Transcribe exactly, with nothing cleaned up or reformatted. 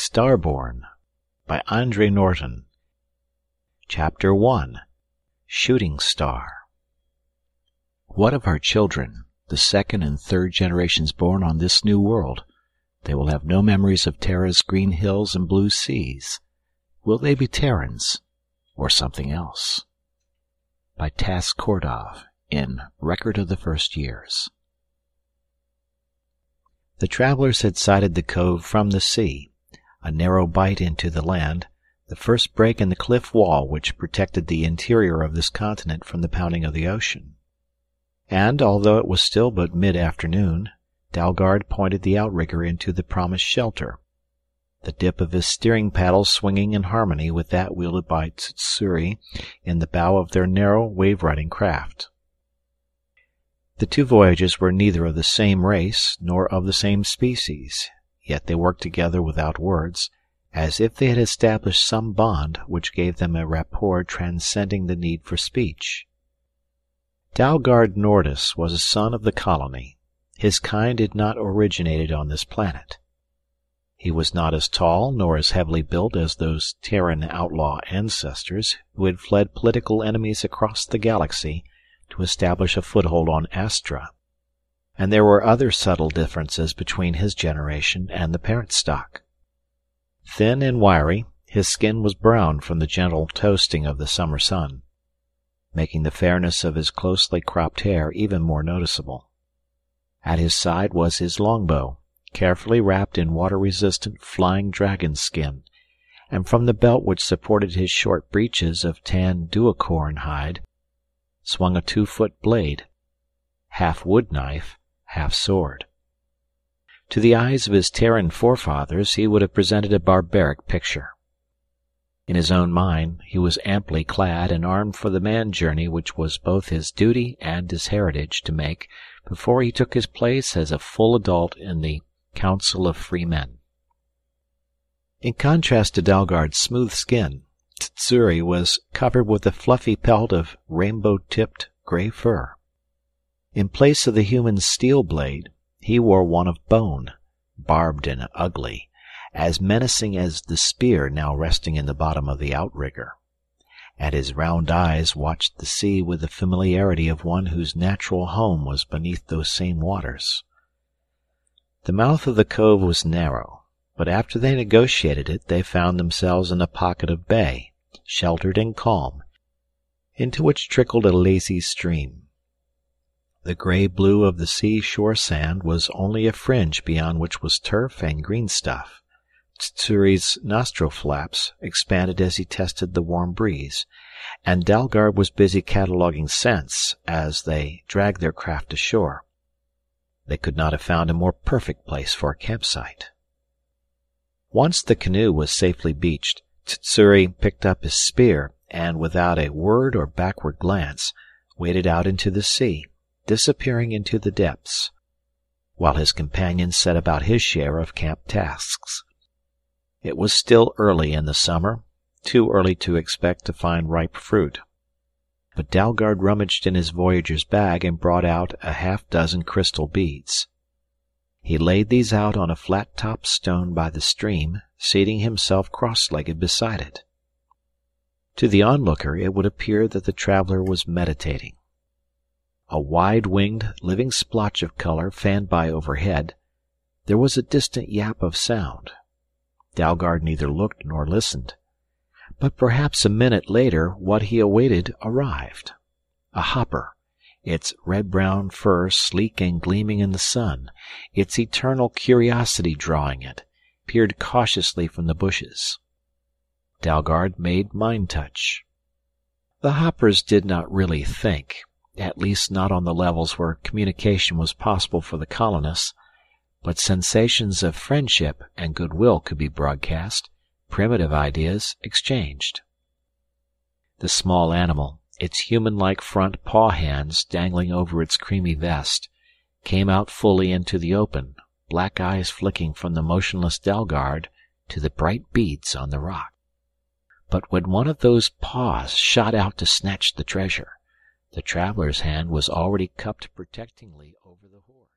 Starborn by Andre Norton. Chapter one. Shooting Star. What of our children, the second and third generations born on this new world? They will have no memories of Terra's green hills and blue seas. Will they be Terrans, or something else? By Tass Kordov, in Record of the First Years. The travelers had sighted the cove from the sea, a narrow bite into the land, the first break in the cliff wall which protected the interior of this continent from the pounding of the ocean. And, although it was still but mid-afternoon, Dalgard pointed the outrigger into the promised shelter, the dip of his steering paddle swinging in harmony with that wielded by Tsutsuri in the bow of their narrow, wave-riding craft. The two voyages were neither of the same race nor of the same species, yet they worked together without words, as if they had established some bond which gave them a rapport transcending the need for speech. Dalgard Nordis was a son of the colony. His kind had not originated on this planet. He was not as tall nor as heavily built as those Terran outlaw ancestors who had fled political enemies across the galaxy to establish a foothold on Astra, and there were other subtle differences between his generation and the parent stock. Thin and wiry, his skin was brown from the gentle toasting of the summer sun, making the fairness of his closely cropped hair even more noticeable. At his side was his longbow, carefully wrapped in water-resistant flying dragon skin, and from the belt which supported his short breeches of tan duocorn hide swung a two-foot blade, half wood knife, half sword. To the eyes of his Terran forefathers he would have presented a barbaric picture. In his own mind he was amply clad and armed for the man journey which was both his duty and his heritage to make before he took his place as a full adult in the Council of Free Men. In contrast to Dalgard's smooth skin, Tsutsuri was covered with a fluffy pelt of rainbow-tipped gray fur. In place of the human steel blade, he wore one of bone, barbed and ugly, as menacing as the spear now resting in the bottom of the outrigger, and his round eyes watched the sea with the familiarity of one whose natural home was beneath those same waters. The mouth of the cove was narrow, but after they negotiated it they found themselves in a pocket of bay, sheltered and calm, into which trickled a lazy stream. The gray-blue of the sea-shore sand was only a fringe beyond which was turf and green stuff. Tsutsuri's nostril flaps expanded as he tested the warm breeze, and Dalgard was busy cataloguing scents as they dragged their craft ashore. They could not have found a more perfect place for a campsite. Once the canoe was safely beached, Tsutsuri picked up his spear and, without a word or backward glance, waded out into the sea, disappearing into the depths, while his companion set about his share of camp tasks. It was still early in the summer, too early to expect to find ripe fruit, but Dalgard rummaged in his voyager's bag and brought out a half-dozen crystal beads. He laid these out on a flat-topped stone by the stream, seating himself cross-legged beside it. To the onlooker it would appear that the traveler was meditating. A wide-winged, living splotch of color fanned by overhead, there was a distant yap of sound. Dalgard neither looked nor listened, but perhaps a minute later what he awaited arrived. A hopper, its red-brown fur sleek and gleaming in the sun, its eternal curiosity drawing it, peered cautiously from the bushes. Dalgard made mind-touch. The hoppers did not really think, at least not on the levels where communication was possible for the colonists, but sensations of friendship and goodwill could be broadcast, primitive ideas exchanged. The small animal, its human-like front paw hands dangling over its creamy vest, came out fully into the open, black eyes flicking from the motionless Dalgard to the bright beads on the rock. But when one of those paws shot out to snatch the treasure, the traveler's hand was already cupped protectingly over the hoard.